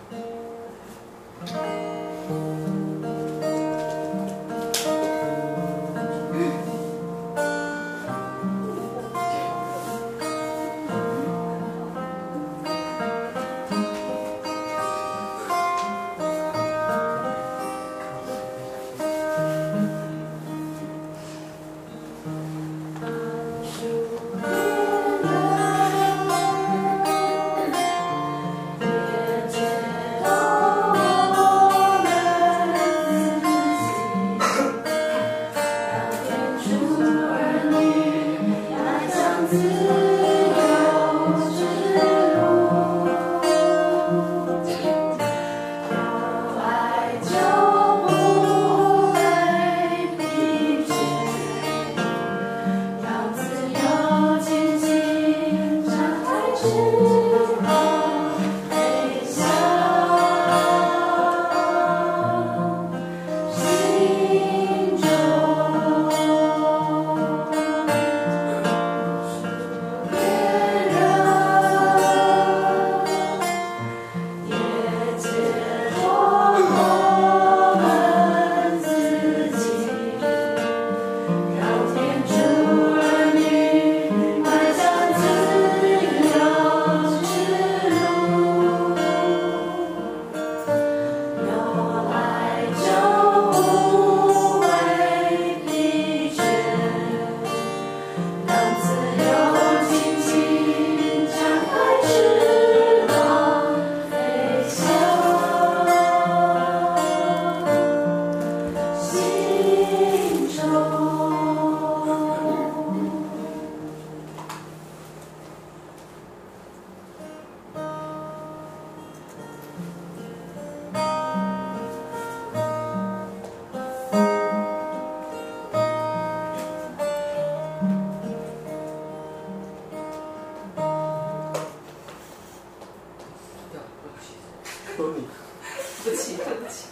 对不起，对不起。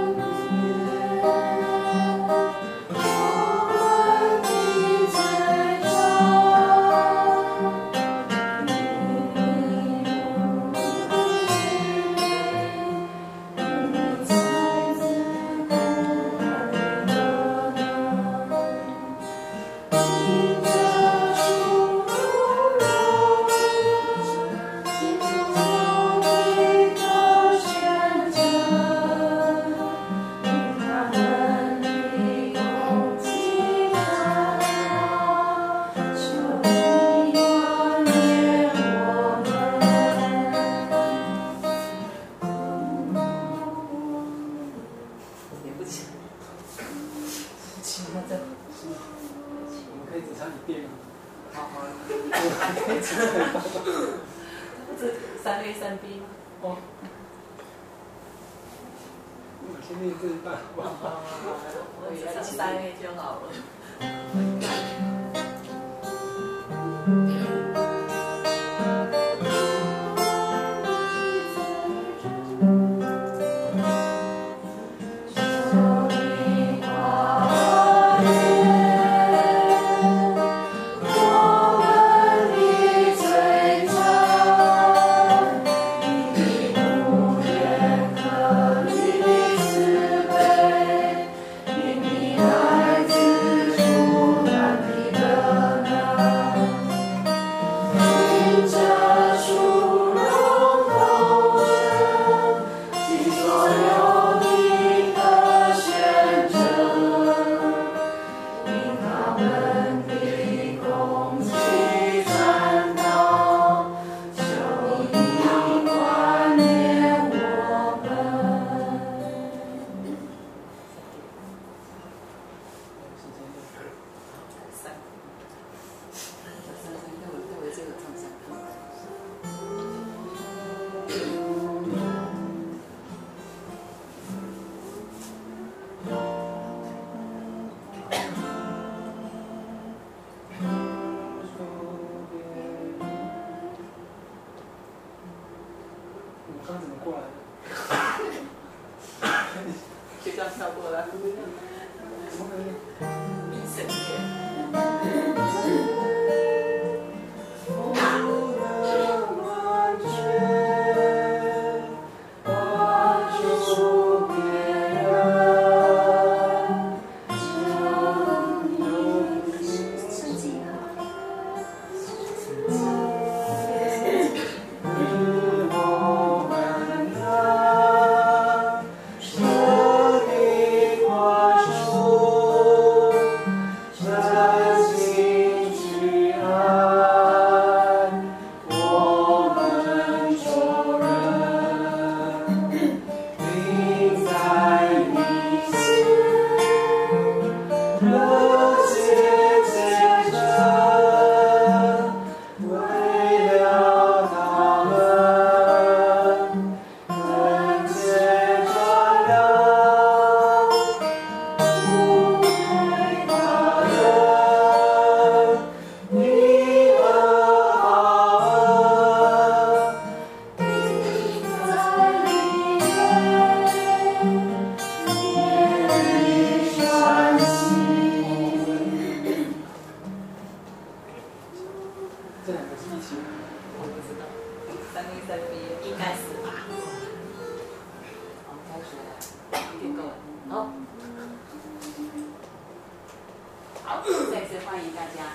我的请他再我们可以只唱一遍吗？ 好好， 我还可以只唱。 不是3A 3B 吗？ 哦，我先练这一半，好不好？ 我只唱3A 就好了。 刚怎么过来的？ 就这样跳过来。 怎么可能？ 一整天。 这两个是一起。 我不知道，3A 3B 应该是吧？好，开始了，一定够了。好，好，再次欢迎大家。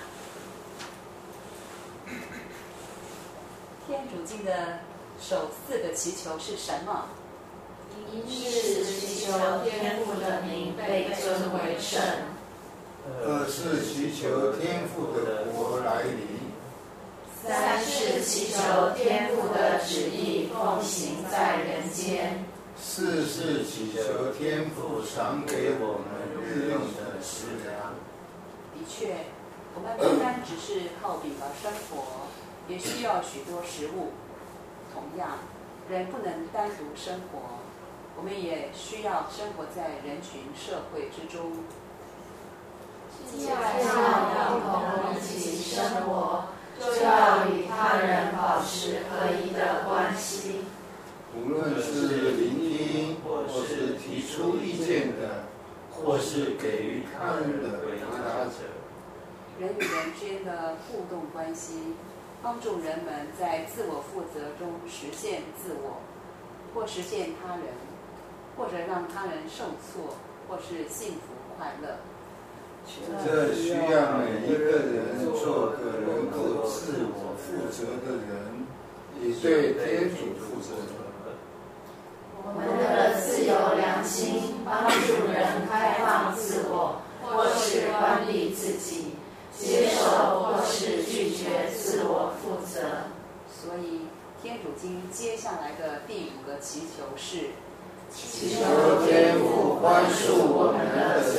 天主经的首4个祈求是什么？ 一是祈求天父的名被尊为圣 ；2是祈求天父的国来临 ；3是祈求天父的旨意奉行在人间 ；4是祈求天父赏给我们日用的食粮。 的确，我们不单只是靠饼而生活，也需要许多食物。同样，人不能单独生活，我们也需要生活在人群社会之中。 既然要共同一起生活，就要与他人保持合一的关系。 无论是聆听，或是提出意见的，或是给予他人的回答者， 人与人之间的互动关系，帮助人们在自我负责中实现自我，或实现他人，或者让他人受挫，或是幸福快乐。 这需要每一个人做个能够自我负责的人，也对天主负责。 我们的自由良心帮助人开放自我，或是关闭自己，接受或是拒绝自我负责。 所以，天主经接下来的第5个祈求是： 祈求天父宽恕我们的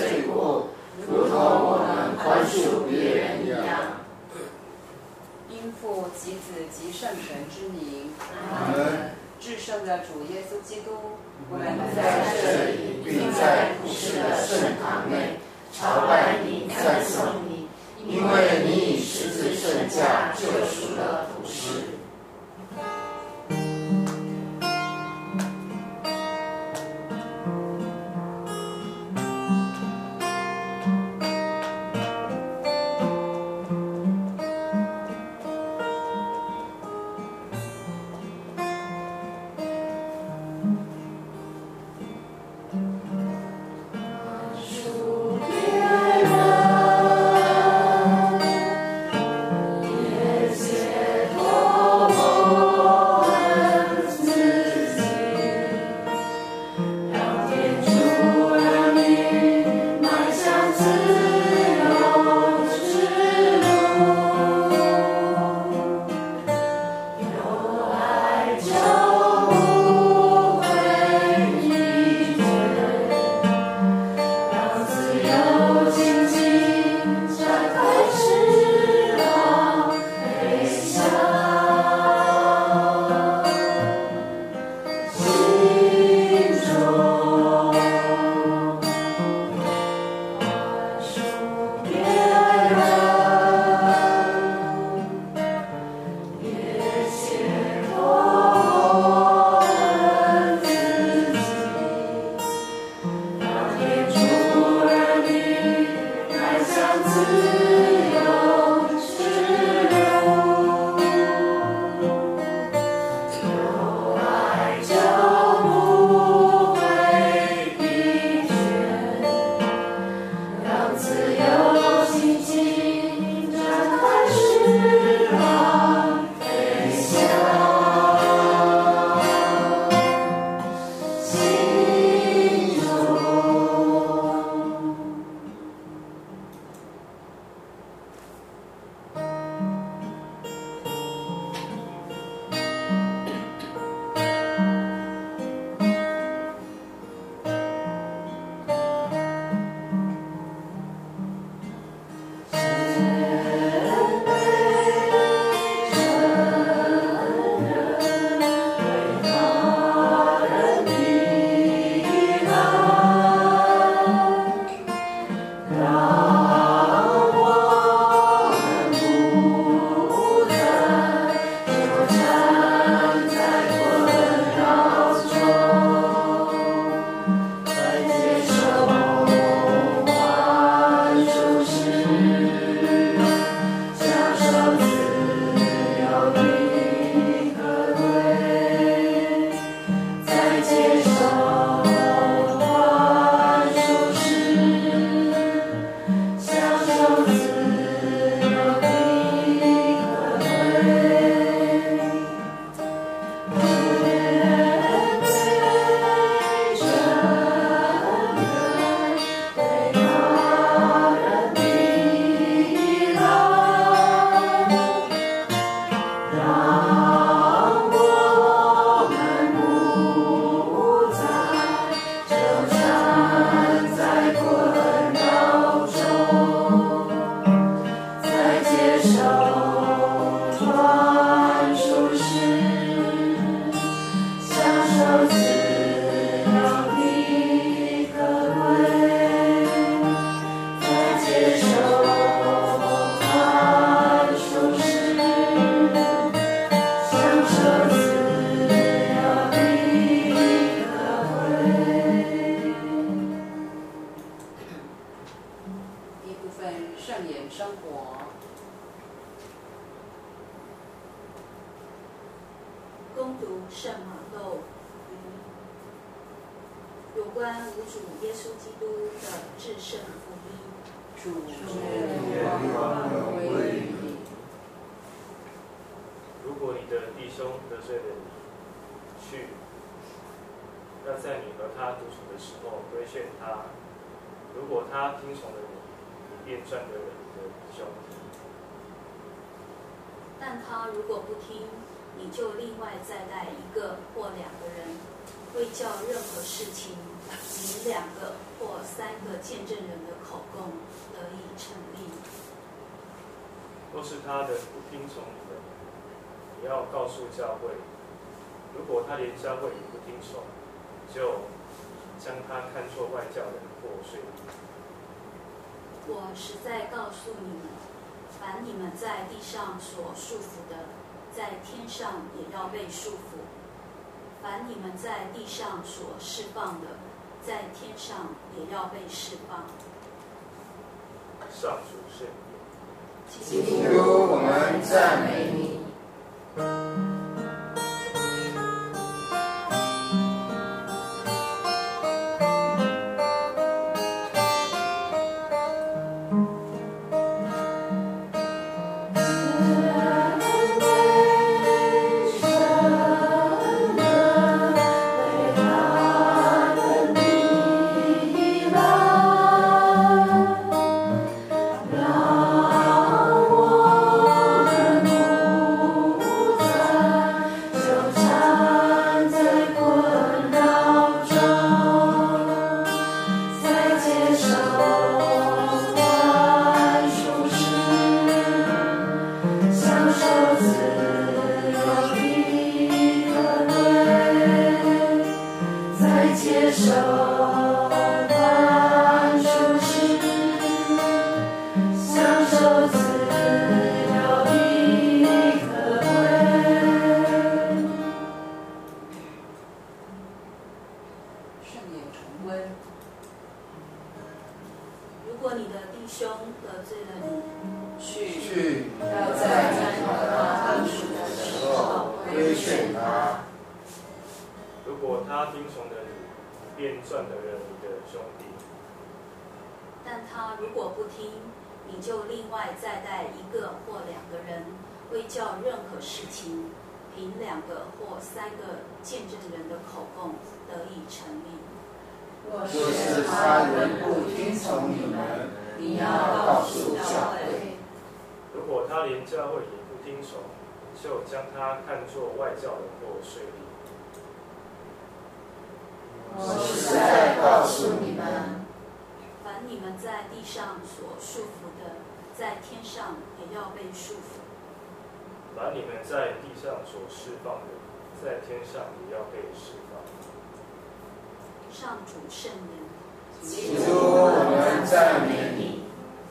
及子及圣神之名。 阿门。 至圣的主耶稣基督，我们在这里，并在普世的圣堂内，朝拜你，赞颂你，因为你以十字圣价救赎了普世。 攻读圣马窦有关无主耶稣基督的至圣福音。 主光归于你。 如果你的弟兄得罪了你，去，要在你和他独处的时候规劝他。如果他听从了你，你便赚得了你的兄弟。 但他如果不听，你就另外再带一个或两个人，为叫任何事情凭2个或3个见证人的口供得以成立。 若是他的不听从你的， 你要告诉教会，如果他连教会也不听从，就将他看作外教人或税吏。 我实在告诉你们，凡你们在地上所束缚的，在天上也要被束缚；凡你们在地上所释放的，在天上也要被释放。 上主圣言。 基督，我们赞美你。 就将他看作外教人或税吏。 我实在告诉你们， 凡你们在地上所束缚的，在天上也要被束缚； 凡你们在地上所释放的，在天上也要被释放。 上主圣言。 基督，我们赞美你。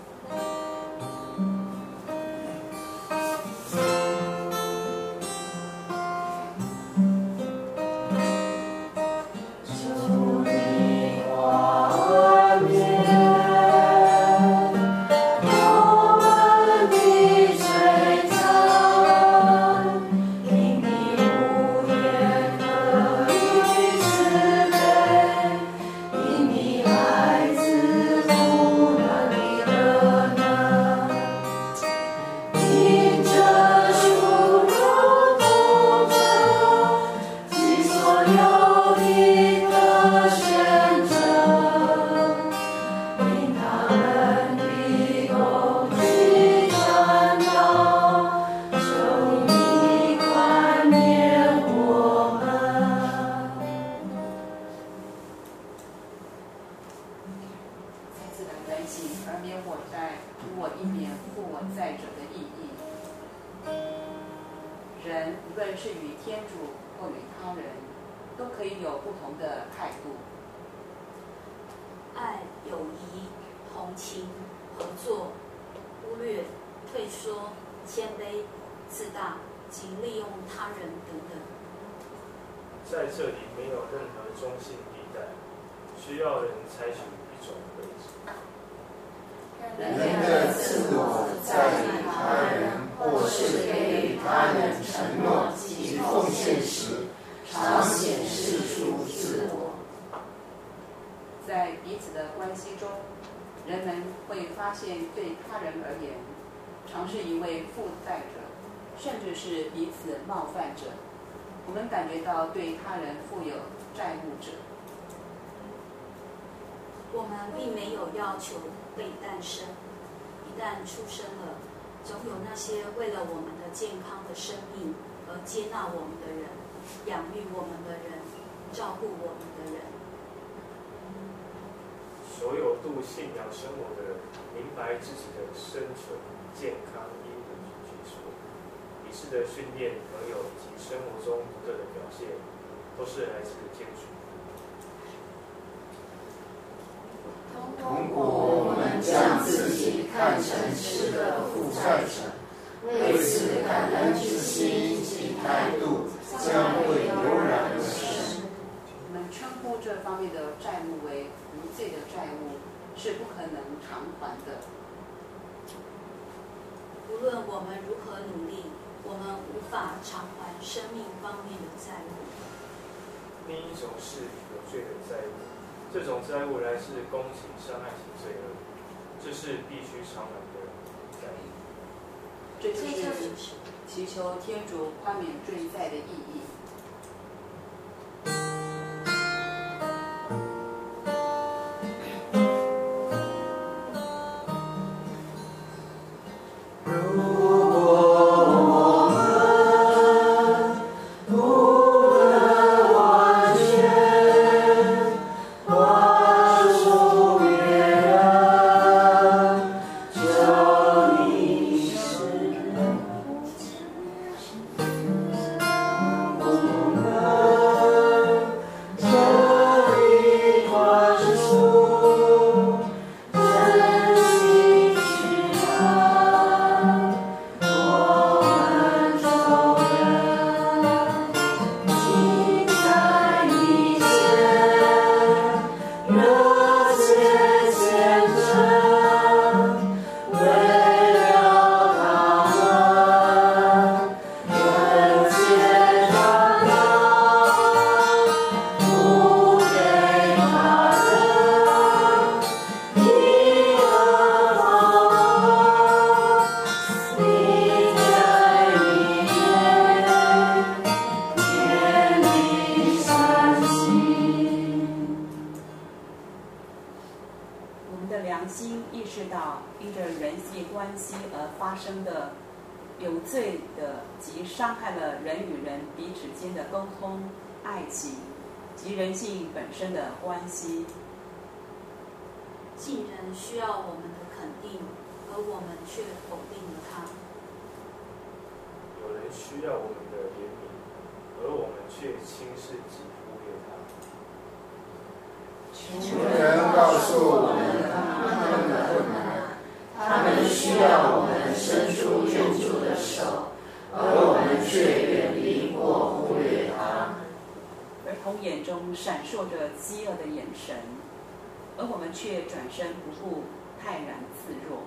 在这里没有任何中性地带，需要人采取一种位置。 人的自我在与他人或是给予他人承诺及奉献时，常显示出自我。 在彼此的关系中，人们会发现对他人而言，常是一位负债者，甚至是彼此冒犯者。我们感觉到对他人负有债务者。 我们并没有要求被诞生，一旦出生了，总有那些为了我们的健康的生命而接纳我们的人，养育我们的人，照顾我们的人。 所有度信仰生活的人，明白自己的生存、健康应有之处， 理事的训练、朋友及生活中独特的表现，都是来自天主。 通过我们将自己看成是个负债者，为此感恩之心及态度将会油然而生。 我们称呼这方面的债务为无罪的债务，是不可能偿还的。 无论我们如何努力，我们无法偿还生命方面的债务。 另一种是有罪的债务，这种债务来自公刑伤害型罪恶，这是必须偿还的债务。 这就是祈求天主宽免罪债的意义。 有罪的及伤害了人与人彼此间的沟通、爱情及人性本身的关系。 竟然需要我们的肯定，而我们却否定了他。 有人需要我们的怜悯，而我们却轻视及忽略他。 求人告诉我们他们的困难，他们需要我们伸出援助的手，而我们却远离或忽略他。 儿童眼中闪烁着饥饿的眼神，而我们却转身不顾，泰然自若。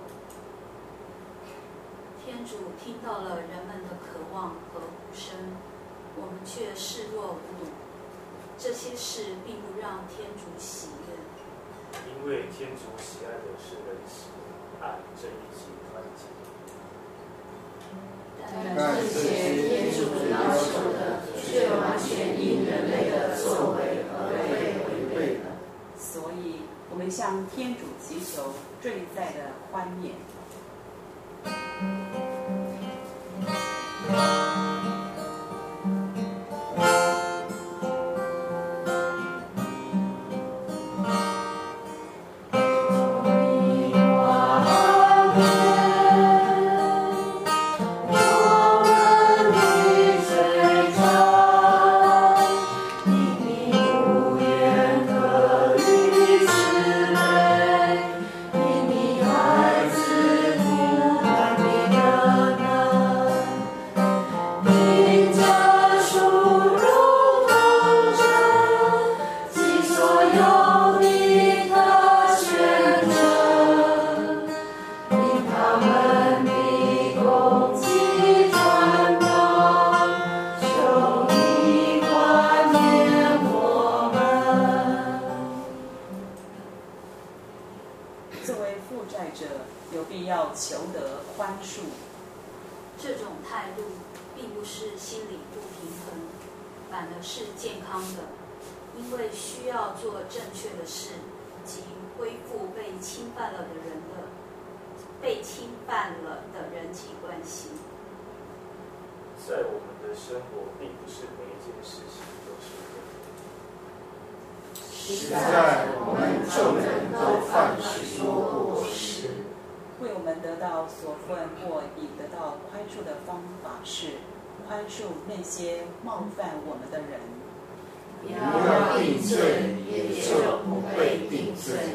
天主听到了人们的渴望和呼声，我们却视若无睹。这些事并不让天主喜悦， 因为天主喜爱的是仁慈、爱、正义及团结。 但这些天主要求的，却完全因人类的作为而被违背了。 所以，我们向天主祈求罪债的宽免。 在我们的生活，并不是每一件事情都是对。 实在我们众人都犯许多过失， 为我们得到所份或以得到宽恕的方法是宽恕那些冒犯我们的人。 不要定罪，也就不被定罪。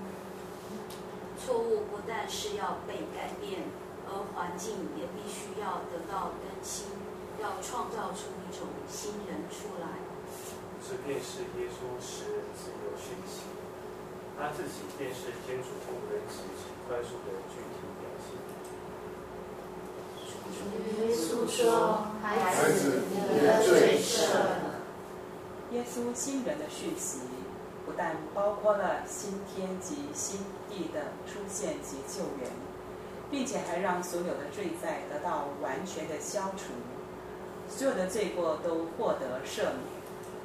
错误不但是要被改变，而环境也必须要得到更新，要创造出一种新人出来。 这便是耶稣使人自由讯息，他自己便是天主父仁慈及宽恕的具体表现。 耶稣说：“孩子，你的罪赦了。” 耶稣新人的讯息不但包括了新天及新地的出现及救援，并且还让所有的罪债得到完全的消除，所有的罪过都获得赦免。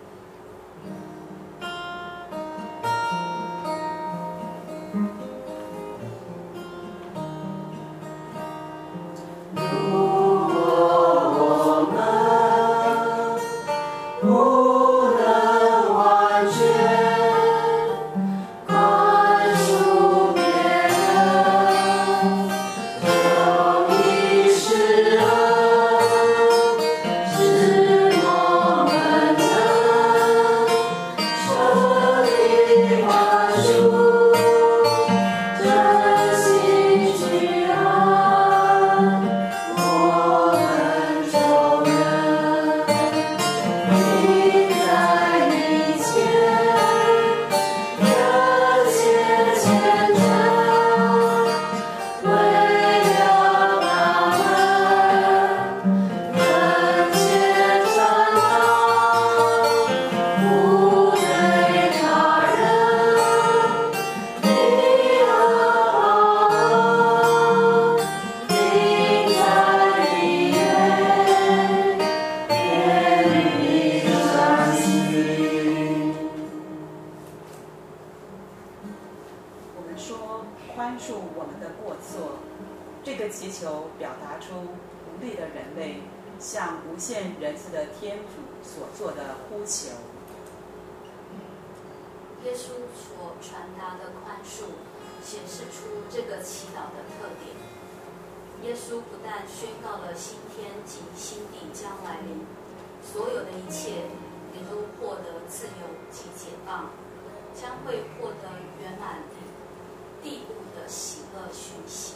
耶稣所传达的宽恕显示出这个祈祷的特点。耶稣不但宣告了新天及新地将来临，所有的一切也都获得自由及解放，将会获得圆满地步的喜乐讯息。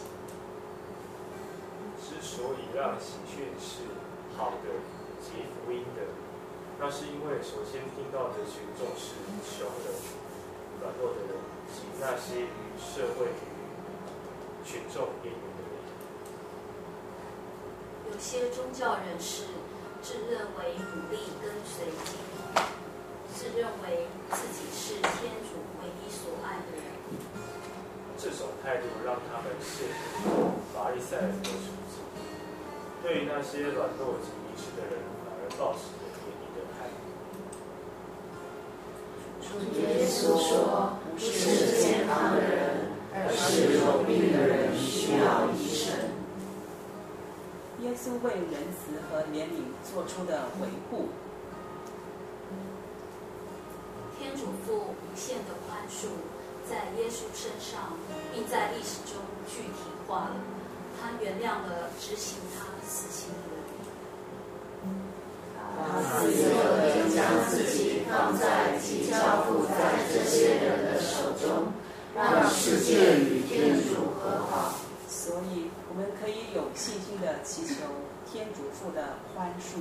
之所以让喜讯是好的及福音的，那是因为首先听到的群众是穷人、软弱的人及那些与社会与群众边缘的人。 有些宗教人士自认为努力跟随基督，自认为自己是天主唯一所爱的人。 这种态度让他们陷入法利赛人的处境，对于那些软弱及迷失的人，反而抱持着怜悯的态度。 耶稣说：“不是健康的人，而是有病的人需要医生。” 耶稣为仁慈和怜悯做出的维护。 天主父无限的宽恕在耶稣身上，并在历史中具体化了。他原谅了执行他死刑的人。 他自由地将自己放在及交付在这些人的手中，让世界与天主和好。 所以我们可以有信心地祈求天主父的宽恕。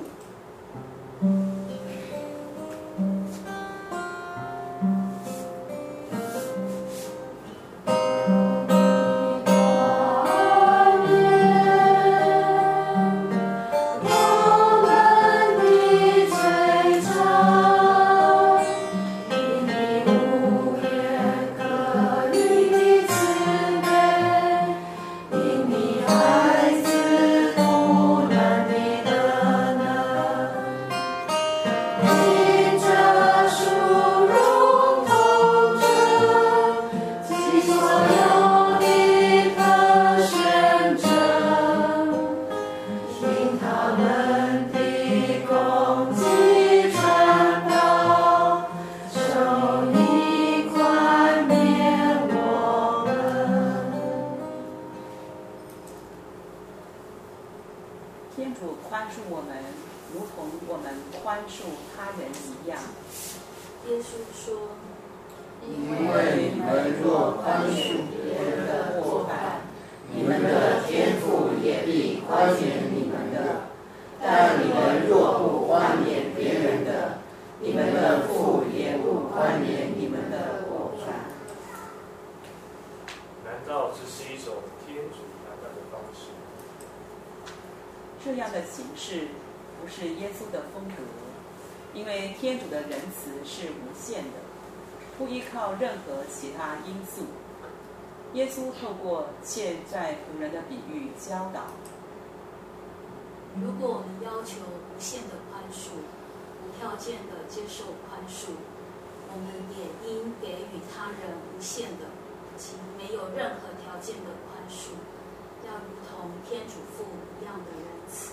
主宽恕我们，如同我们宽恕他人一样。 耶稣说：“ 因为你们若宽恕别人的过犯，你们的天父也必宽免你们的；但你们若不宽免别人的，你们的父也不宽免你们的过犯。” 难道这是一种天主难办的方式？ 这样的形式不是耶稣的风格，因为天主的仁慈是无限的，不依靠任何其他因素。耶稣透过欠债仆人的比喻教导： 如果我们要求无限的宽恕，无条件的接受宽恕，我们也应给予他人无限的及没有任何条件的宽恕，要如同天主父一样的仁慈。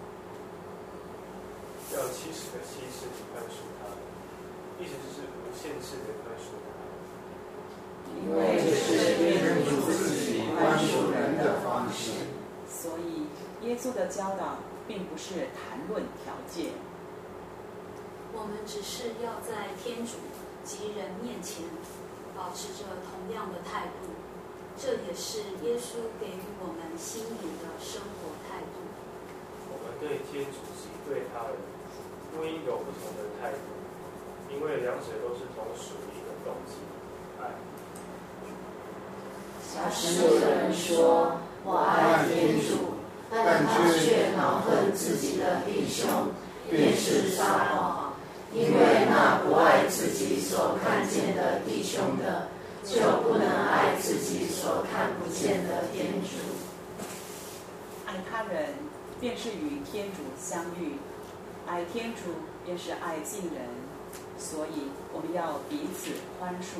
要70个70地宽恕他，意思就是无限制的宽恕他。 因为这是天主自己宽恕人的方式。 所以耶稣的教导并不是谈论条件。 我们只是要在天主及人面前保持着同样的态度，这也是耶稣给予我们新颖的生活态度。 我们对天主及对他人不应有不同的态度，因为两者都是同属一个动机——爱。 假使有人说我爱天主，但他却恼恨自己的弟兄，便是撒谎。因为那不爱自己所看见的弟兄的，就不能爱自己所看不见的天主。 爱他人便是与天主相遇，爱天主便是爱近人，所以我们要彼此宽恕。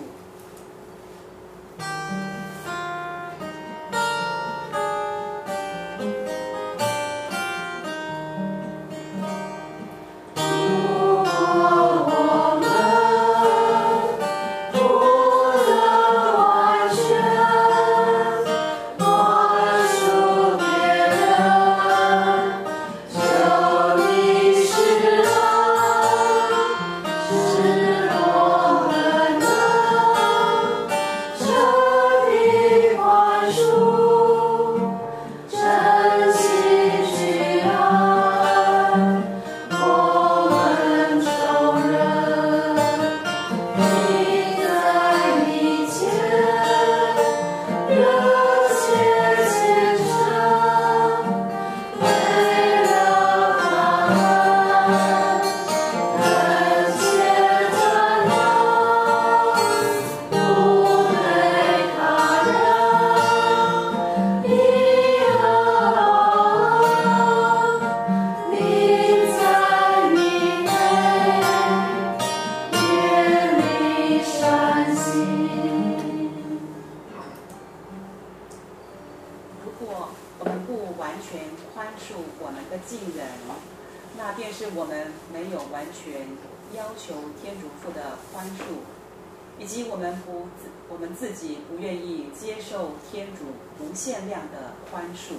自己不愿意接受天主无限量的宽恕。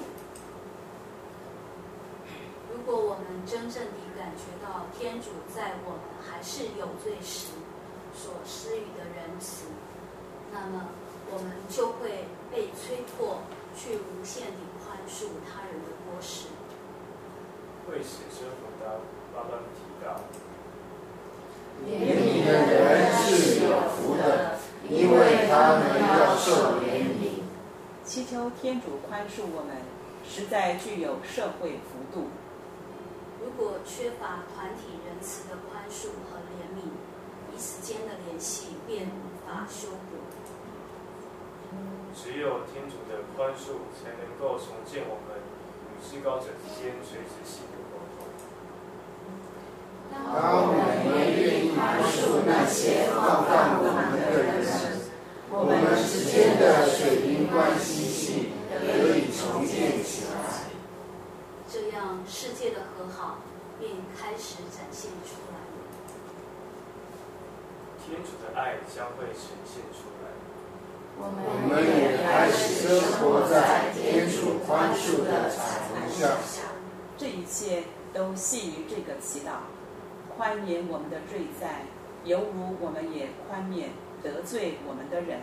如果我们真正地感觉到天主在我们还是有罪时所施予的仁慈，那么我们就会被催迫去无限地宽恕他人的过失。 为此之福的巴班提到， 怜悯的人是有福的，因为他们要受怜悯。 祈求天主宽恕我们，实在具有社会幅度。 如果缺乏团体仁慈的宽恕和怜悯，彼此间的联系便无法修补。 只有天主的宽恕，才能够重建我们与至高者之间垂直性的沟通。 当我们也愿意宽恕那些冒犯我们的人时，我们之间的水平关系性得以重建起来。 这样，世界的和好便开始展现出来了。 天主的爱将会呈现出来。 我们也开始生活在天主宽恕的彩虹下。 这一切都系于这个祈祷，宽免我们的罪债，犹如我们也宽免得罪我们的人。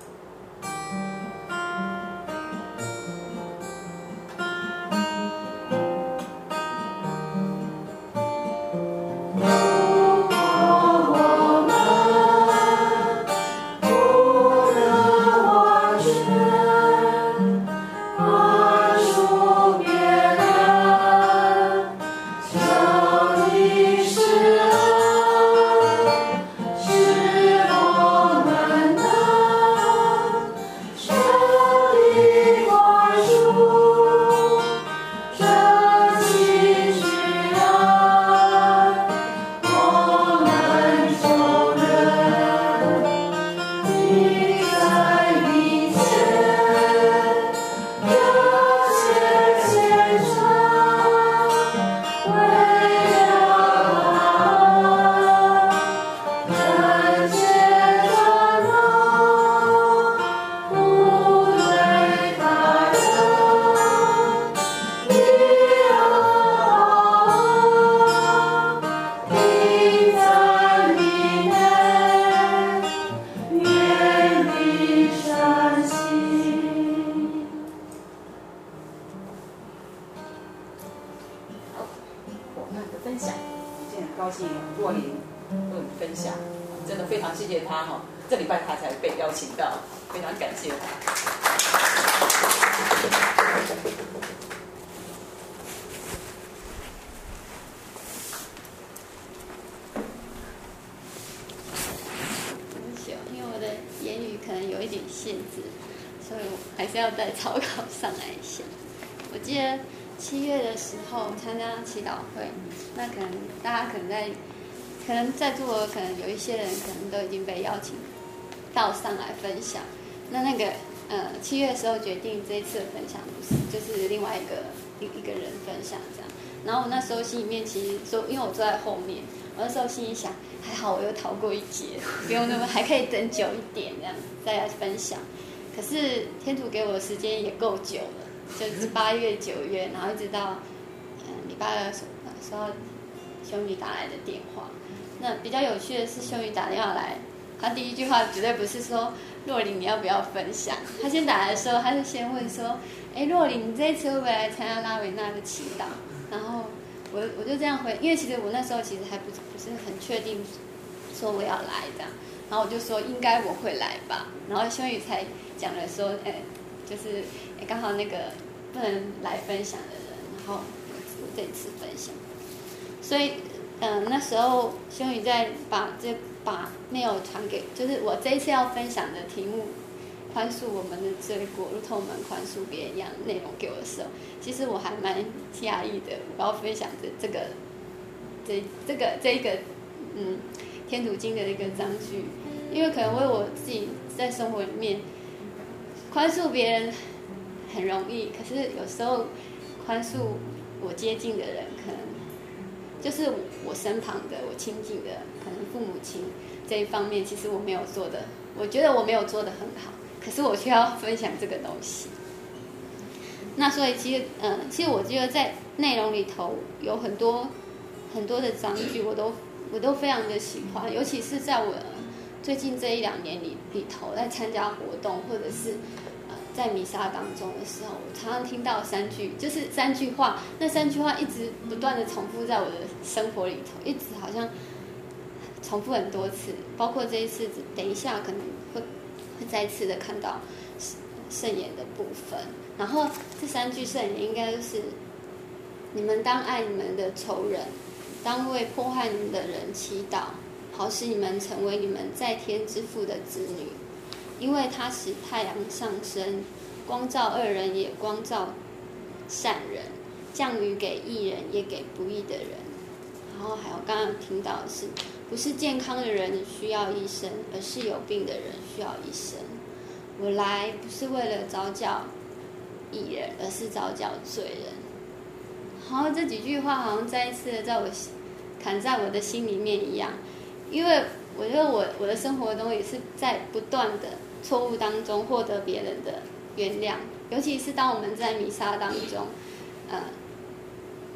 祈祷会，那可能大家可能在座的可能有一些人可能都已经被邀请到上来分享。那个7月的时候决定这一次的分享不是就是另外一个人分享这样。然后我那时候心里面其实说，因为我坐在后面，我那时候心里想，还好我又逃过一劫，不用那么还可以等久一点这样再来分享。可是天主给我的时间也够久了，就是8月9月，然后一直到礼拜二收到修女打来的电话。那比较有趣的是，修女打电话来，她第一句话绝对不是说若琳你要不要分享，她先打来的时候，她就先问说，若琳你这一次会不会来参加拉维纳的祈祷？然后我就这样回，因为其实我那时候其实还不是很确定说我要来这样，然后我就说应该我会来吧。然后修女才讲了说，就是刚好那个不能来分享的人，然后我这一次分享。所以那时候修女在把 mail 传给，就是我这一次要分享的题目，宽恕我们的罪过，如同我们宽恕别人一样内容给我的时候，其实我还蛮讶异的。我要分享这个天主经的一个章句，因为可能为我自己在生活里面宽恕别人很容易，可是有时候宽恕我接近的人，可能就是我身旁的、我亲近的，可能父母亲这一方面，其实我没有做的，我觉得我没有做得很好，可是我却要分享这个东西。那所以其实我觉得在内容里头有很多的章句，我都非常的喜欢，尤其是在我最近这1-2年里头，在参加活动或者是在弥撒当中的时候，我常常听到就是3句话，那3句话一直不断的重复在我的生活里头，一直好像重复很多次，包括这一次，等一下可能会再次的看到圣言的部分。然后这3句圣言应该就是：你们当爱你们的仇人，当为迫害你们的人祈祷，好使你们成为你们在天之父的子女。因为他使太阳上升，光照恶人也光照善人，降雨给义人也给不义的人。然后还有刚刚听到的是，不是健康的人需要医生，而是有病的人需要医生。我来不是为了招叫义人，而是招叫罪人。然后这几句话好像再一次的砍在我的心里面一样，因为我觉得我的生活中也是在不断的错误当中获得别人的原谅，尤其是当我们在弥撒当中，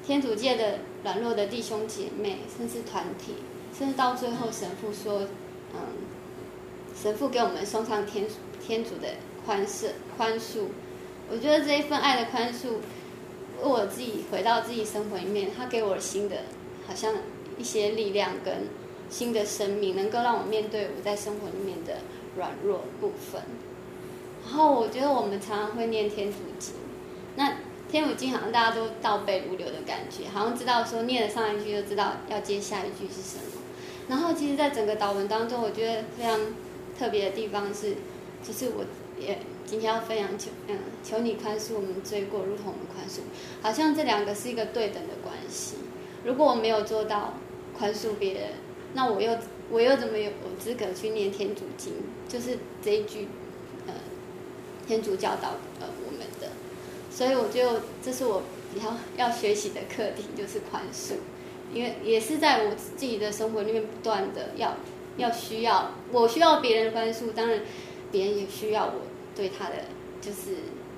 天主界的软弱的弟兄姐妹，甚至团体，甚至到最后神父说，神父给我们送上天主的宽恕。我觉得这一份爱的宽恕，我自己回到自己生活里面，他给我新的，好像一些力量跟新的生命，能够让我面对我在生活里面的软弱部分。然后我觉得我们常常会念天主经，那天主经好像大家都倒背如流的感觉，好像知道说念了上一句就知道要接下一句是什么。然后其实在整个祷文当中，我觉得非常特别的地方是，就是我也今天要分享求你宽恕我们罪过，如同我们宽恕。好像这两个是一个对等的关系。如果我没有做到宽恕别人，那我又怎么有资格去念天主经？就是这一句，天主教导我们的。所以我觉得这是我比较要学习的课题，就是宽恕。因为也是在我自己的生活里面不断的我需要别人宽恕，当然别人也需要我对他的就是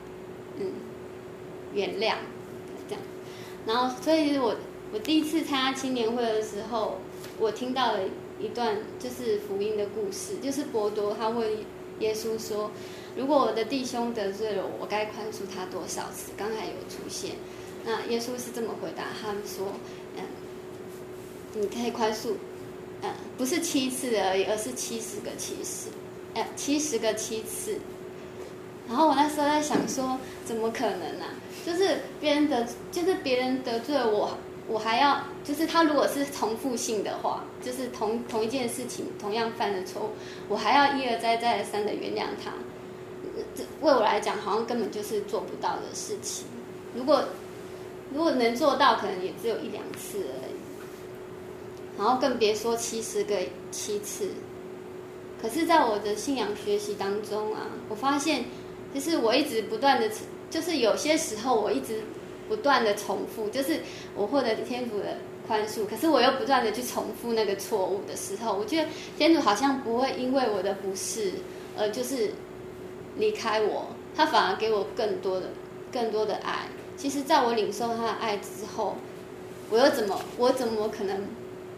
原谅这样。然后所以我第一次参加青年会的时候，我听到了一段就是福音的故事，就是伯多他问耶稣说，如果我的弟兄得罪了我该宽恕他多少次？刚才有出现，那耶稣是这么回答他们说，你可以宽恕，不是7次而已，而是70个7次，70个7次。然后我那时候在想说，怎么可能啊？就是别人得罪了我还要，就是他如果是重复性的话，就是同一件事情同样犯的错误，我还要一而再再而三的原谅他。为我来讲，好像根本就是做不到的事情。如果能做到，可能也只有1-2次而已。然后更别说70个7次。可是在我的信仰学习当中啊，我发现就是我一直不断的，就是有些时候我一直不断的重复，就是我获得天主的宽恕，可是我又不断的去重复那个错误的时候，我觉得天主好像不会因为我的不是就是离开我，他反而给我更多的爱。其实在我领受他的爱之后，我怎么可能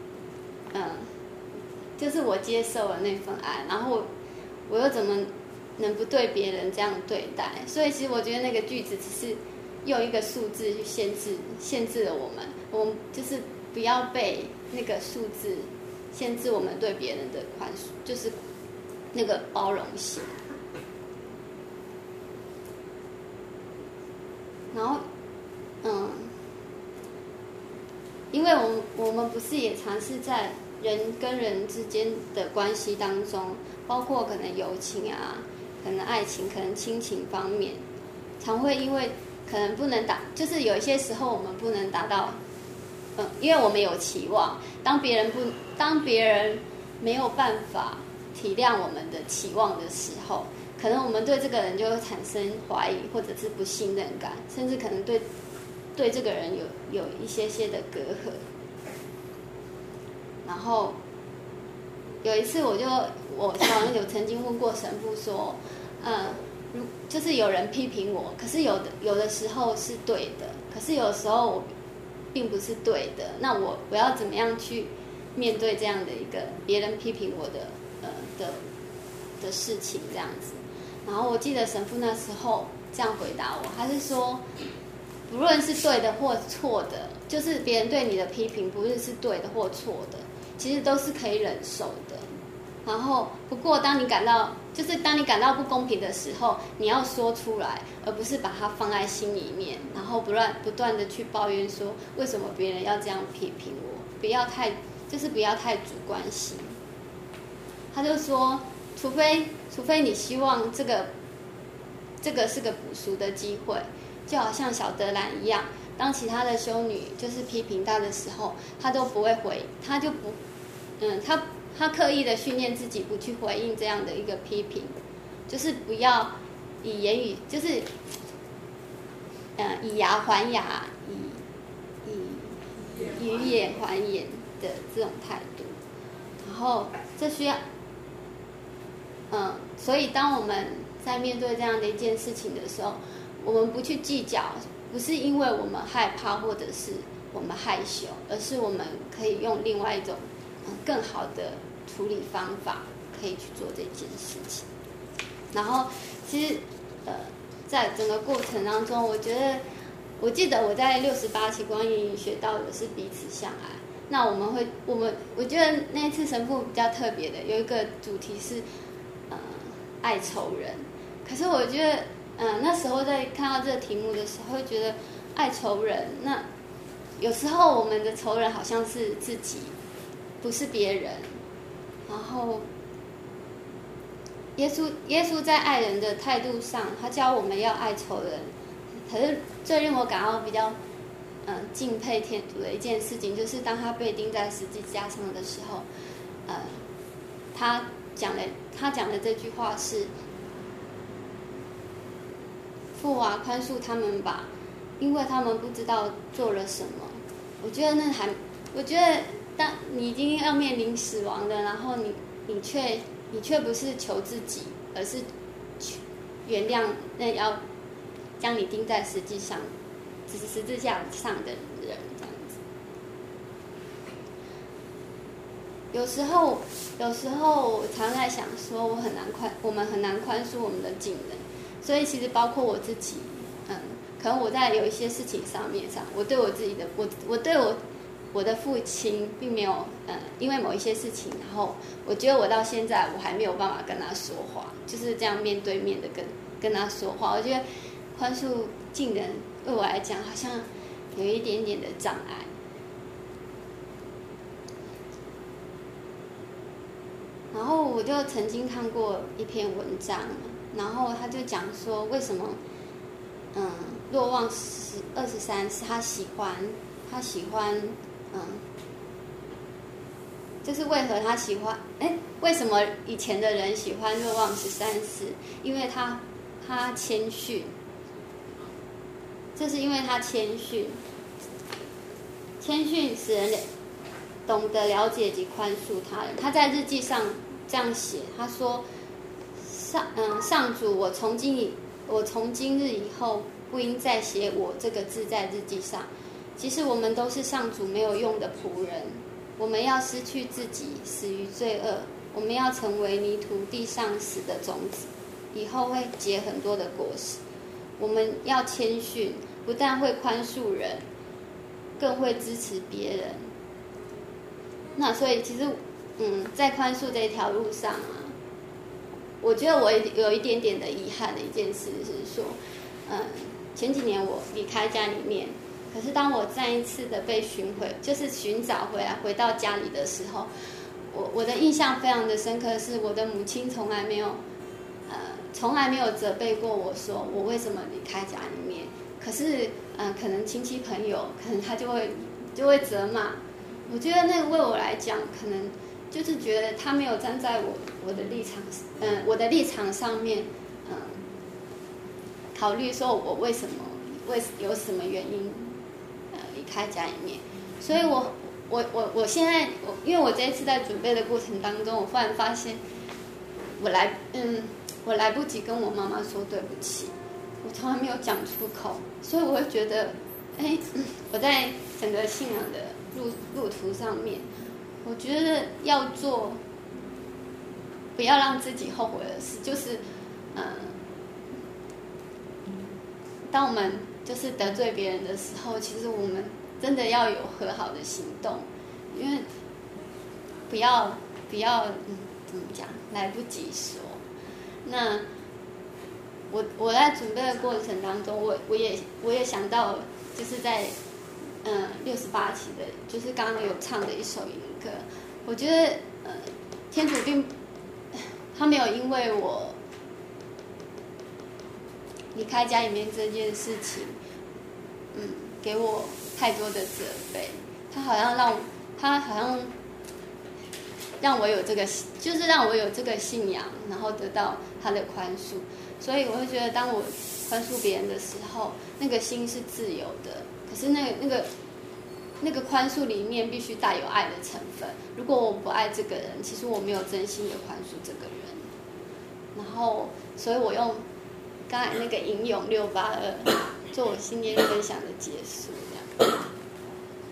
就是我接受了那份爱，然后我又怎么能不对别人这样对待？所以其实我觉得那个句子只是用一个数字去限制了我们就是不要被那个数字限制我们对别人的宽恕，就是那个包容性。然后因为我们不是也尝试在人跟人之间的关系当中，包括可能友情啊，可能爱情，可能亲情方面，常会因为可能不能就是有一些时候我们不能达到，因为我们有期望，当别人没有办法体谅我们的期望的时候，可能我们对这个人就会产生怀疑，或者是不信任感，甚至可能对这个人有一些的隔阂。然后有一次我好像有曾经问过神父说，就是有人批评我，可是有的时候是对的，可是有的时候我并不是对的，那我要怎么样去面对这样的一个别人批评我的事情这样子？然后我记得神父那时候这样回答我，他是说，不论是对的或错的，就是别人对你的批评，不论是对的或错的，其实都是可以忍受的。然后不过当你感到不公平的时候，你要说出来，而不是把它放在心里面，然后不断的去抱怨说为什么别人要这样批评我，不要太主观性。他就说，除非你希望这个是个补赎的机会，就好像小德兰一样，当其他的修女就是批评他的时候，他都不会他就不他刻意的训练自己不去回应这样的一个批评，就是不要以言语，就是以牙还牙，以眼还眼的这种态度。然后这需要所以当我们在面对这样的一件事情的时候，我们不去计较，不是因为我们害怕或者是我们害羞，而是我们可以用另外一种更好的处理方法，可以去做这件事情。然后其实在整个过程当中，我记得我在68期光影学到的是彼此相爱。那我觉得那一次神父比较特别的有一个主题是爱仇人。可是我觉得那时候在看到这个题目的时候，会觉得爱仇人，那有时候我们的仇人好像是自己，不是别人。然后耶稣在爱人的态度上，他教我们要爱仇人。可是最令我感到比较敬佩天主的一件事情，就是当他被钉在十字架上的时候，他讲的这句话是：父啊，宽恕他们吧，因为他们不知道做了什么。我觉得当你今天要面临死亡的，然后你却不是求自己，而是原谅那要将你钉在十字架上的人，这样子。有时候我常在想说，我们很难宽恕我们的近人，所以其实包括我自己，可能我在有一些事情上，我对我自己的我对我的父亲并没有因为某一些事情，然后我觉得我到现在我还没有办法跟他说话，就是这样面对面的跟他说话。我觉得宽恕近人对我来讲好像有一点点的障碍。然后我就曾经看过一篇文章，然后他就讲说为什么若望23是他喜欢就是为何他喜欢为什么以前的人喜欢若望13世？因为他谦逊，这是因为他谦逊使人懂得了解及宽恕他人。他在日记上这样写，他说：上主，我从今日以后不应再写我这个字在日记上。其实我们都是上主没有用的仆人，我们要失去自己，死于罪恶，我们要成为泥土地上死的种子，以后会结很多的果实。我们要谦逊，不但会宽恕人，更会支持别人。那所以其实在宽恕这条路上啊，我觉得我有一点点的遗憾的一件事是说，前几年我离开家里面，可是当我再一次的被寻找回来，回到家里的时候，我的印象非常的深刻，是我的母亲从来没有责备过我说我为什么离开家里面。可是可能亲戚朋友可能他就会责骂。我觉得那个为我来讲，可能就是觉得他没有站在我的立场上面，考虑说我为有什么原因离开家里面。所以我现在因为我这一次在准备的过程当中，我忽然发现我来不及跟我妈妈说对不起，我从来没有讲出口。所以我会觉得我在整个信仰的路途上面，我觉得要做不要让自己后悔的事，就是当我们就是得罪别人的时候，其实我们真的要有和好的行动，因为不要怎么讲，来不及说。那我在准备的过程当中，我也想到，就是在68期的，就是刚刚有唱的一首吟歌。我觉得天主他没有因为我离开家里面这件事情，给我太多的责备。他好像让我有这个，就是让我有这个信仰，然后得到他的宽恕。所以我会觉得，当我宽恕别人的时候，那个心是自由的。可是那个宽恕里面必须带有爱的成分。如果我不爱这个人，其实我没有真心的宽恕这个人。然后，所以我用刚才那个引咏682做我今天分享的结束，这样。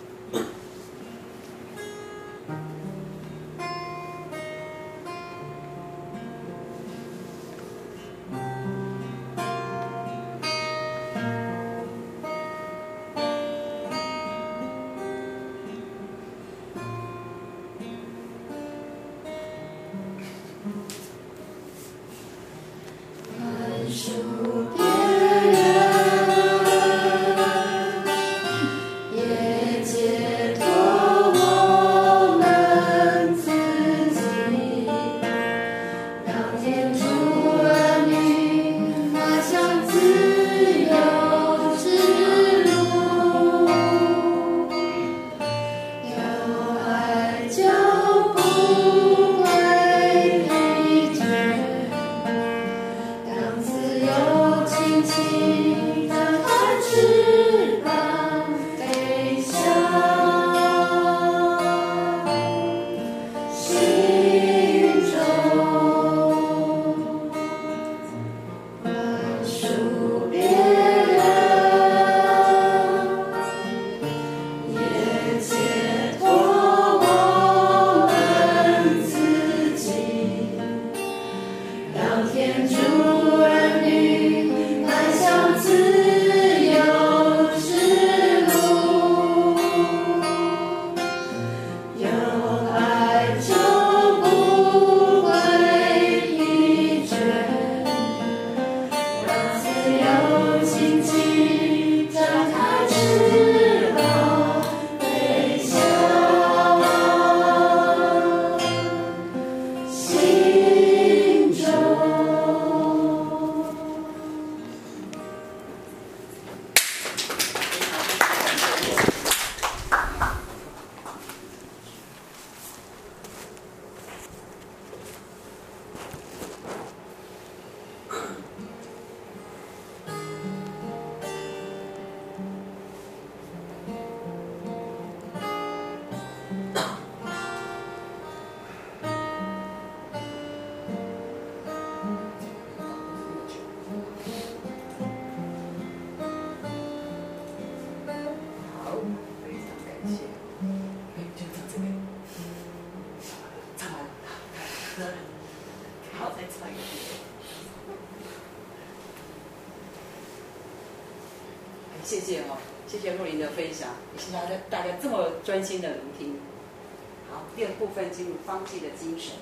谢谢哦，谢谢若琳的分享，也谢谢大家这么专心的聆听。好，第二部分进入方济的精神。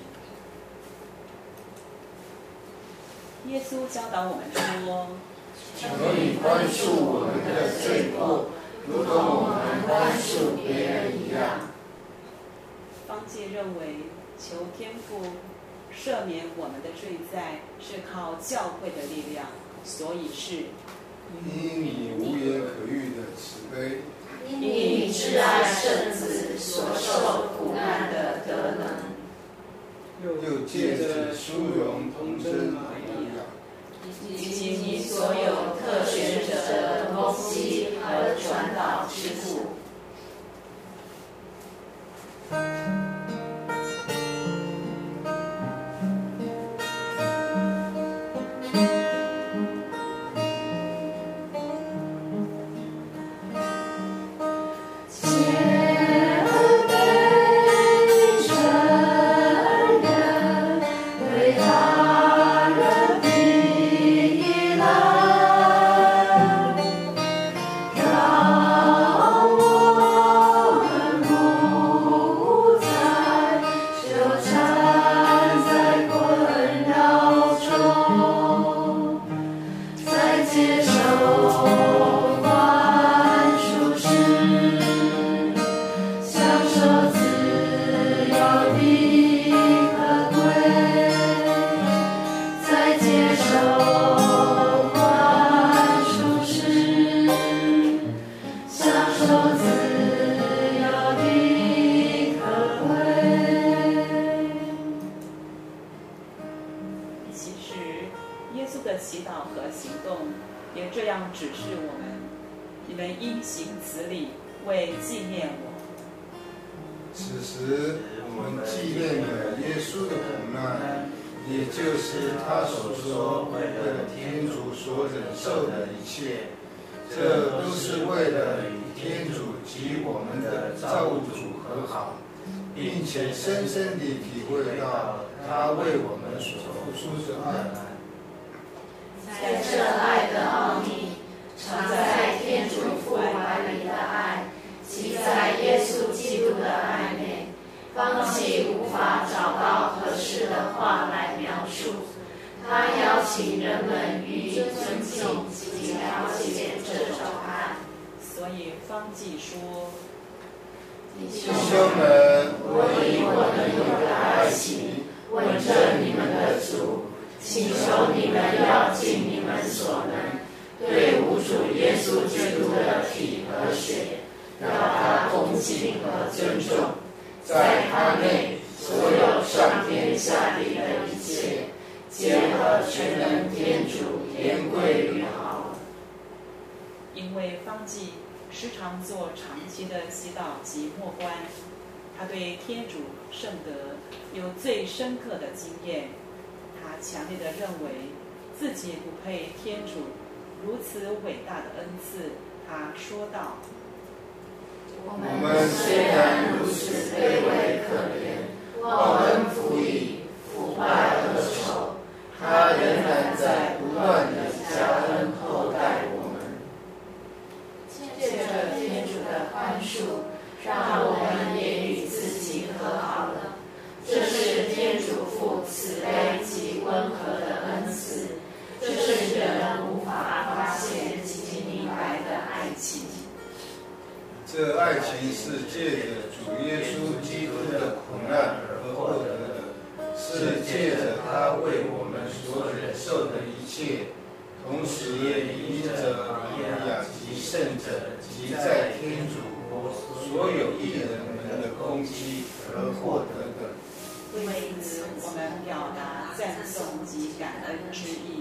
耶稣教导我们说：“ 求你宽恕我们的罪过，如同我们宽恕别人一样。” 方济认为，求天父赦免我们的罪债是靠教会的力量，所以是因你无言可喻的慈悲， 因你挚爱圣子所受苦难的德能， 又借着殊荣童真玛利亚， 以及你所有特选者的攻击和传导之父。 此时，我们纪念了耶稣的苦难，也就是他所说为了天主所忍受的一切，这都是为了与天主及我们的造物主和好，并且深深地体会到他为我们所付出的爱。 在这爱的奥秘，藏在天主父怀里的爱，即在耶稣基督的爱内，方济无法找到合适的话来描述。他邀请人们予以尊敬及了解这种爱。 所以方济说：“ 弟兄们， 我以我能有的爱情问着你们的主，请求你们要尽你们所能， 主耶稣基督的体和血，要他恭敬和尊重，在他内所有上天下地的一切，皆和全能天主连归于好。 因为方济时常做长期的祈祷及默观，他对天主圣德有最深刻的经验。他强烈地认为自己不配天主如此伟大的恩赐。他说道： 我们虽然如此卑微可怜，忘恩负义，腐败恶丑，他仍然在不断地加恩厚待我们。 借着天主的宽恕，让我们也与自己和好了。这是天主父慈悲及温和的恩赐，这是人无法发现及明白的爱情。 这爱情是借着主耶稣基督的苦难而获得的，是借着他为我们所忍受的一切，同时也因着玛利亚及圣者及在天主所有义人们的攻击而获得的。 为此，我们表达赞颂及感恩之意。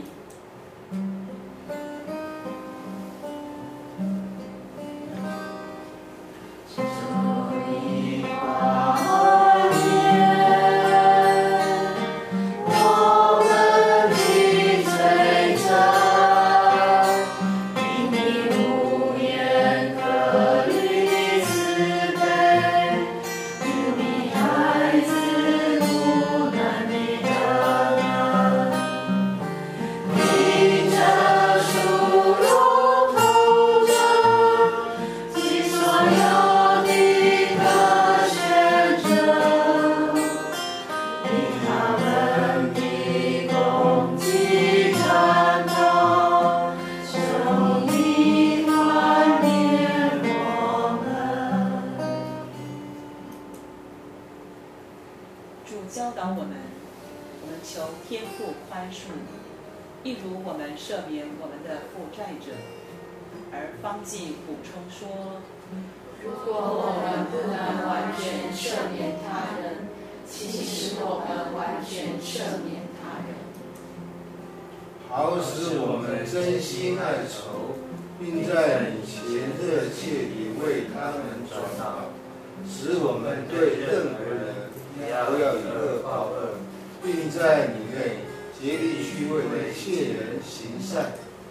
教导我们求天父宽恕，一如我们赦免我们的负债者。而方济补充说： 如果我们不能完全赦免他人，请使我们完全赦免他人， 好使我们真心爱仇，并在你前热切地为他们转祷，使我们对任何人不要以恶报恶，并在你内竭力去为一切人行善。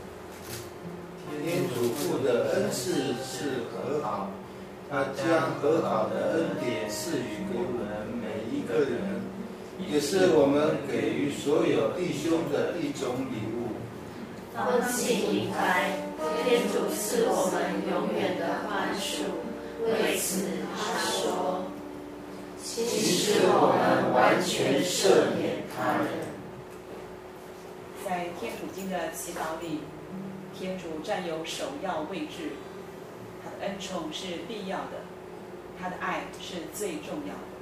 天主父的恩赐是和好，他将和好的恩典赐予给我们每一个人，也是我们给予所有弟兄的一种礼物。 方济明白，天主赐我们永远的宽恕，为此他说：请使我们完全赦免他人。 在天主经的祈祷里，天主占有首要位置，他的恩宠是必要的，他的爱是最重要的。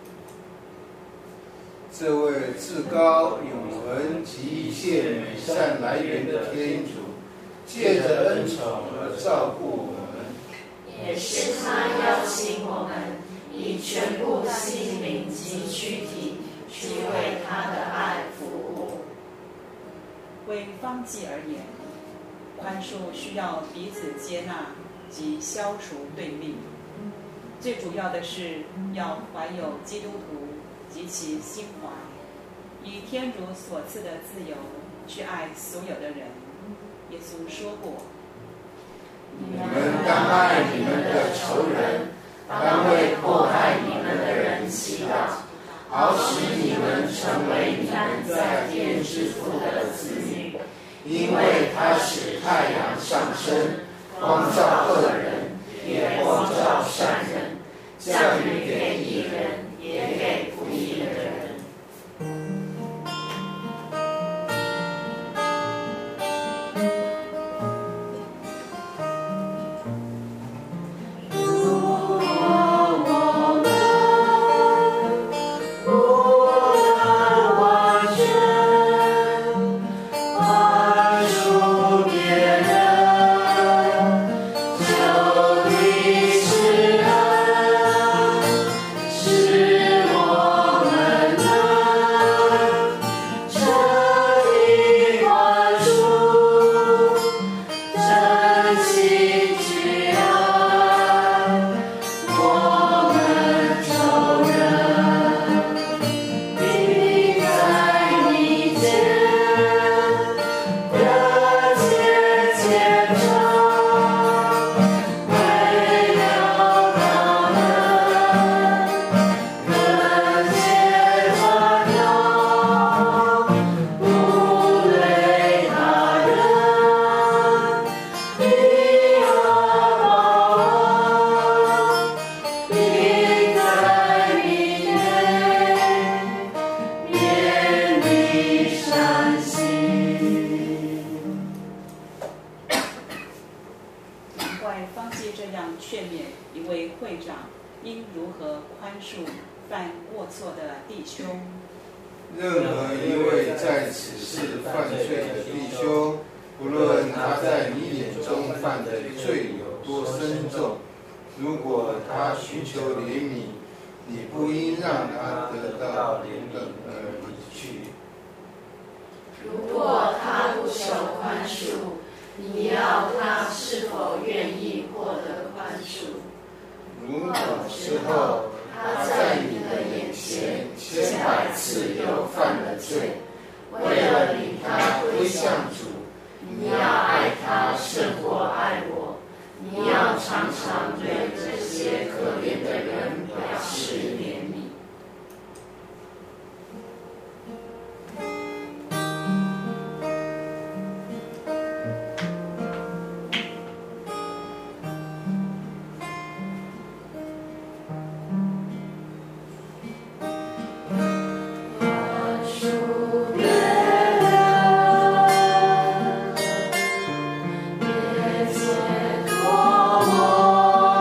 这位至高永恒及一切美善来源的天主，借着恩宠而照顾我们， 也是他邀请我们以全部心灵及躯体去为他的爱服务。 为方济而言，宽恕需要彼此接纳及消除对立，最主要的是要怀有基督徒及其心怀，以天主所赐的自由去爱所有的人。耶稣说过： 你们当爱你们的仇人，当为迫害你们的人祈祷，好使你们成为你们在天之父的子女，因为他使太阳上升，光照恶人，也光照善人，降雨给义人，也给不义的人。 宽恕别人， 我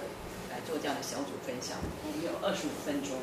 来做这样的小组分享。我们有25分钟。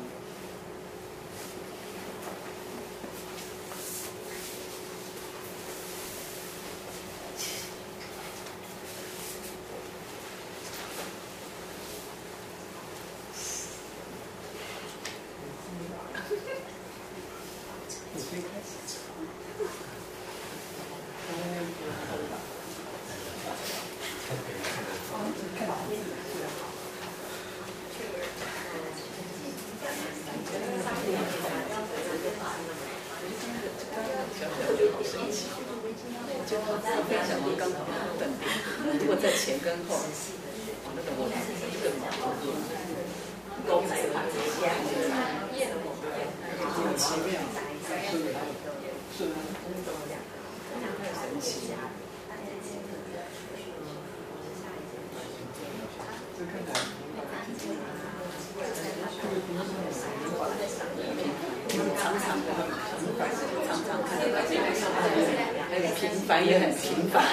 平凡也很平凡。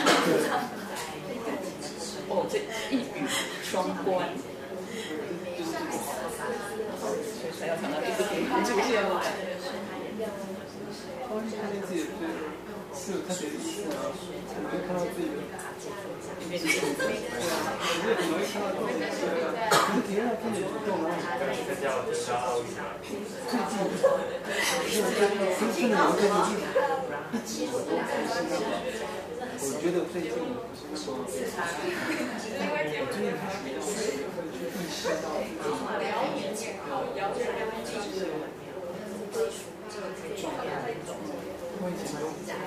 哦，这一语双关，才要想到一个平凡出现了。 他自己是有特别的意思吗？我们会看到自己的里面的影子，对啊，我们很容易看到自己的，可是体验到自己的主动，然后这叫奥运吗？ 真的有这个一直我都不是我觉得最近不是那么，我最近开始要会去意识到自己的状态。我以前都比较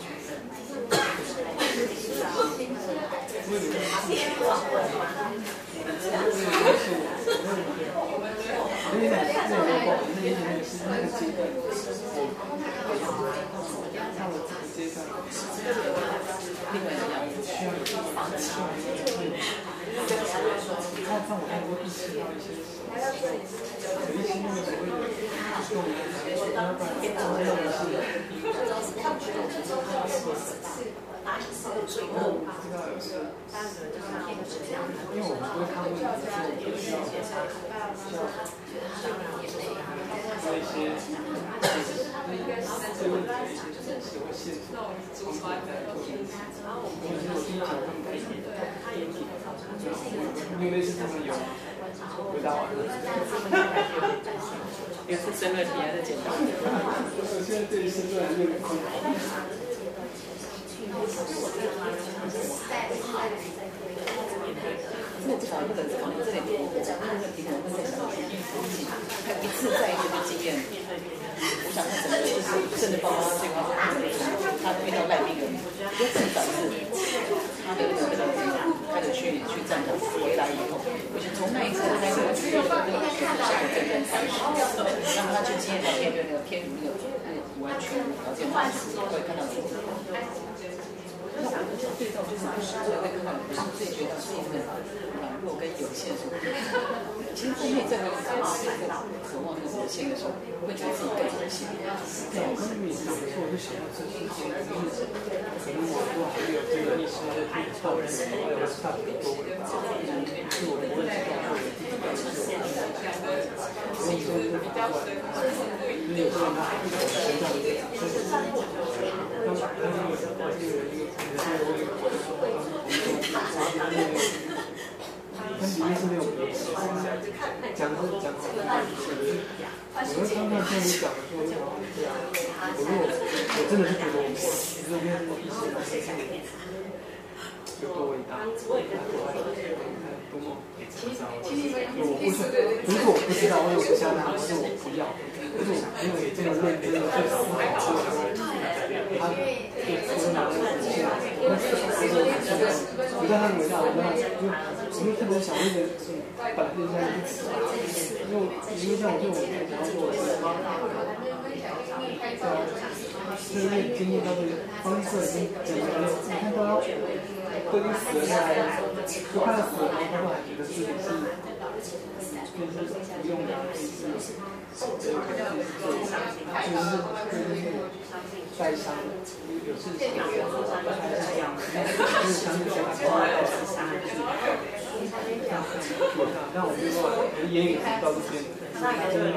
因为我们不会看问题，所以我需要做一些对问题的一些知识或线索，帮助来做分析。因为我第一条问题，因为类似他们有回答完了， 一个是申论题还是简单的？ 我现在对于申论还是有点困扰。 那至少那个可能这点题目，那个题目会在想去应付自己，他一次再一次的经验。我想他整个就是甚至包括这个他遇到赖病人，就至少是他的那个开始去站长回来以后，我就从那一刻开始去那个下一个真正开始，让他去经验聊天，就那个偏那个完全了解方式，会看到自己。那我们对照就是我也会看到，自己觉得自己的软弱跟有限所在。其实后面在那个渴望那个无限的时候，会觉得自己更有限。 对，我刚才也讲说，我就想到这些可能我如果还没有这个意识到这个道理，我是大很多文化，是我的认识到我自己的是有所以说这法官，因为有时候他不懂成长的一个长辈，当他那个但里面是没有别的，讲好的，我会刚刚听你讲的时候，我就想，对啊，我真的是觉得我这边的意识有多伟大，多么。我不是，不是我不知道，我有个想法，不是我不要，可是我没有这个认真的去思考过，他对所拿的武器，我在他的伟大，我特别想那个本来就是这样一个词，因为像我这种想要做的事，就是经历到这个方式已经整个了，你看到都已经死了下来，就看到死了，他都还觉得自己是就是不用的，带伤的，有事情还是就是相信谁把话告诉他， 那我就说，言语到这边，真的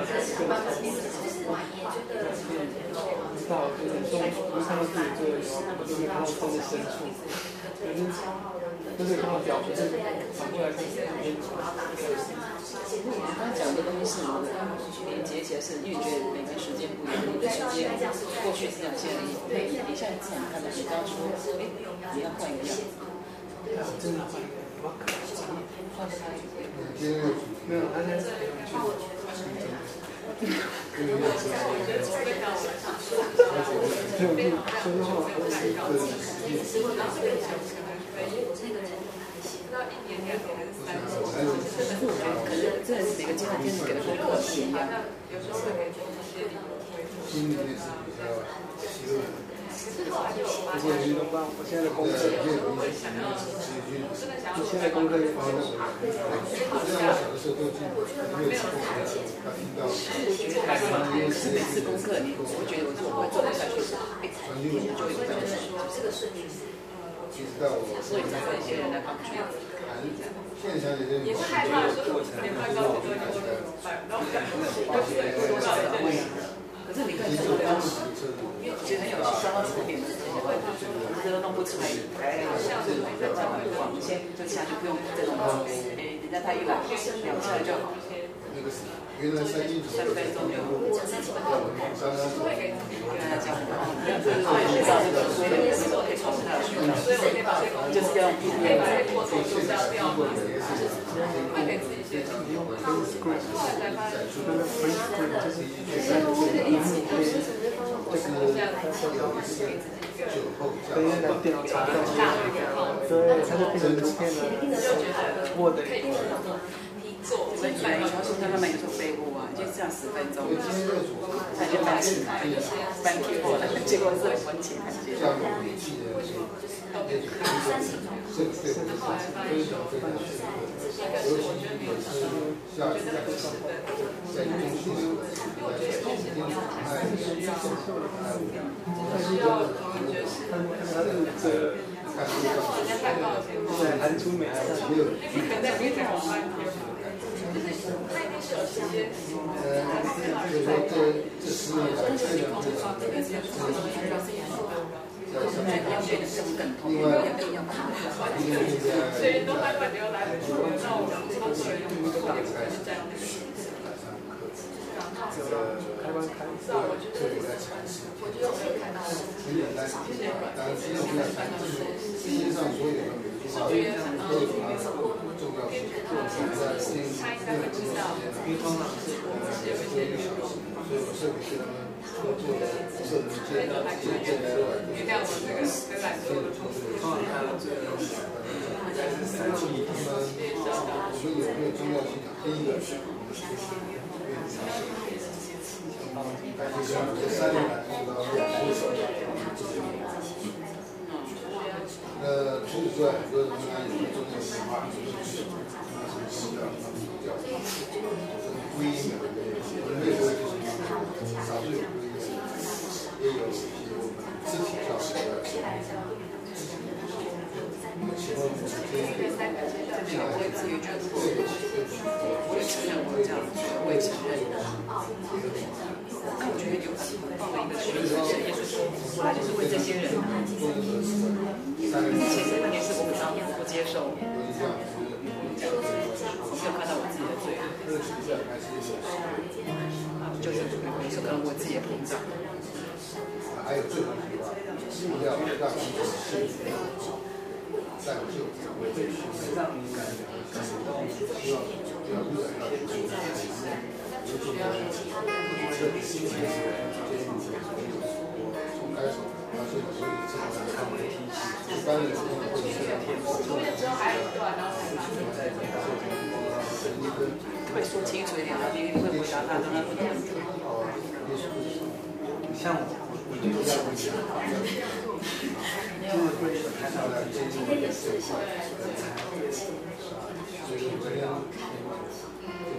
到有点中，不是看到自己做的时候，就会看到真的深处，就是看到表面，反过来看这边。 刚讲的东西是连接起来，是因为觉得每个时间不一样，你的时间过去是这样，现在你现在自然看到你刚说，你要换一个样子。 真的换一个，我可换开。 没有，他现在可是这每个阶段天使给的功课不一样。 如果你能帮我现在的功课，你现在功课也帮我。 是每次功课你我觉得我会做不下去，就会这样子。 这个顺序是。 所以才会一些人来帮助。 也会害怕说连快高级都已经怎么办，然后多少人会。 可是你看这个标准，其实很有趣，刚刚出点，这都弄不出来，就是在这样往先就下去，不用这种人家他一来聊起来就好。 原来3分钟就跟他讲，这是我学到这个，所以有时候可以从他的学到，就是要不一样的。 会给自己写上去，后来才发现， 对，那电脑查到，对，他就变成图片了，我的。 所以他说他慢慢有时候背过啊，就这样10分钟，他就搬起来，搬给我了，结果是分钱还结果。 对，还是出美所以都快快流来，那我们超水用的也不是这样的。 开关开， 我觉得有看到很简单，当然其实我们要谈就是世界上所有的每个地方都有它的重要性，在经历任何时间，因为通常是只有1小时，所以我设给他们做设计介绍出来， 原谅我这个跟懒惰的同事， 通常还有这个 3期他们我们有没有重要性？第一个。3年来做到除此之外，很多人他有重要性，就是叫归因的，我们那时候就是少数有归因，也有一些我们自体教学的。 我也自己觉得，我也承认我这样觉得，我也承认。那我觉得有很棒的一个学习是，也是后来就是为这些人，前3年是我比较不接受，我没有看到我自己的罪，就是有时候可能我自己也膨胀。 还有最后一句话，不要让自己心里在就让你感到需要热爱天主的从开始到最后，所以这个他们一般人会需要天主。 会说清楚一点，你会回答他的问题。 像我就这样讲，就是会看到的这些。